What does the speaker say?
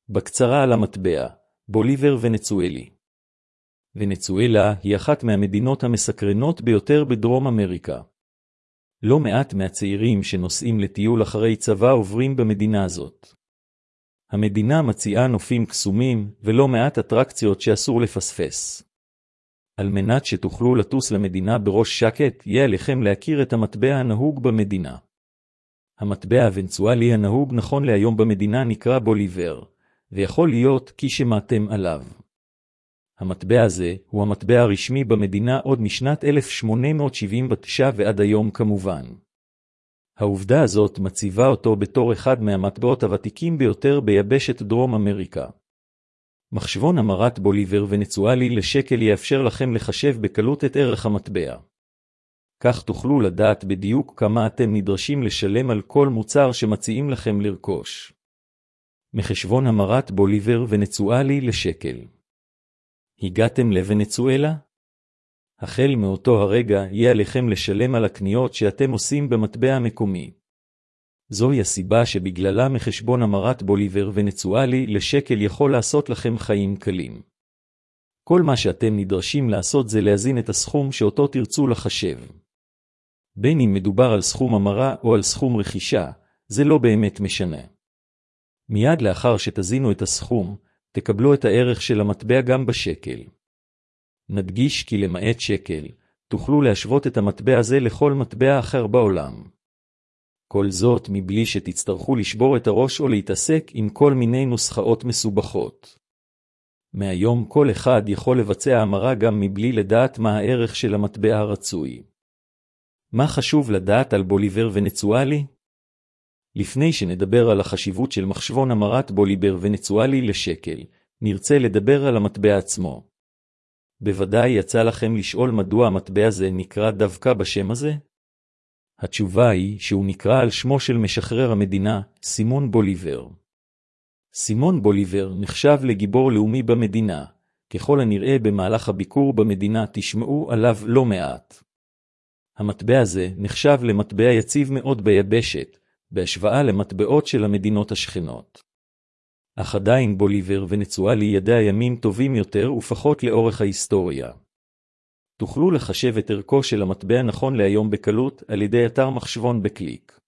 בקצרה על המטבע, בוליבר ונצואלי. ונצואלה היא אחת מהמדינות המסקרנות ביותר בדרום אמריקה. לא מעט מהצעירים שנוסעים לטיול אחרי צבא עוברים במדינה הזאת. המדינה מציעה נופים קסומים ולא מעט אטרקציות שאסור לפספס. על מנת שתוכלו לטוס למדינה בראש שקט, יהיה עליכם להכיר את המטבע הנהוג במדינה. המטבע הוונצואלי הנהוג נכון להיום במדינה נקרא בוליבר, ויכול להיות כי שמעתם עליו. המטבע הזה הוא המטבע הרשמי במדינה עוד משנת 1879 ועד היום כמובן. העובדה הזאת מציבה אותו בתור אחד מהמטבעות הוותיקים ביותר ביבשת דרום אמריקה. מחשבון המרת בוליבר ונצואלי לשקל יאפשר לכם לחשב בקלות את ערך המטבע. כך תוכלו לדעת בדיוק כמה אתם נדרשים לשלם על כל מוצר שמציעים לכם לרכוש. מחשבון המרת בוליבר ונצואלי לשקל. הגעתם לוונצואלה? החל מאותו הרגע יהיה עליכם לשלם על הקניות שאתם עושים במטבע המקומי. זוהי הסיבה שבגללה מחשבון המרת בוליבר ונצואלי לשקל יכול לעשות לכם חיים קלים. כל מה שאתם נדרשים לעשות זה להזין את הסכום שאותו תרצו לחשב. בין אם מדובר על סכום המרה או על סכום רכישה, זה לא באמת משנה. מיד לאחר שתזינו את הסכום, תקבלו את הערך של המטבע גם בשקל. נדגיש כי למעט שקל, תוכלו להשוות את המטבע הזה לכל מטבע אחר בעולם. כל זאת מבלי שתצטרכו לשבור את הראש או להתעסק עם כל מיני נוסחאות מסובכות. מהיום כל אחד יכול לבצע המרה גם מבלי לדעת מה הערך של המטבע הרצוי. מה חשוב לדעת על בוליבר ונצואלי? לפני שנדבר על החשיבות של מחשבון המרת בוליבר ונצואלי לשקל, נרצה לדבר על המטבע עצמו. בוודאי יצא לכם לשאול מדוע המטבע הזה נקרא דווקא בשם הזה? התשובה היא שהוא נקרא על שמו של משחרר המדינה, סימון בוליבר. סימון בוליבר נחשב לגיבור לאומי במדינה, ככל הנראה במהלך הביקור במדינה תשמעו עליו לא מעט. המטבע הזה נחשב למטבע יציב מאוד ביבשת, בהשוואה למטבעות של המדינות השכנות. אך עדיין בוליבר ונצואלי ידע ימים טובים יותר ופחות לאורך ההיסטוריה. תוכלו לחשב את ערכו של המטבע נכון להיום בקלות על ידי אתר מחשבון בקליק.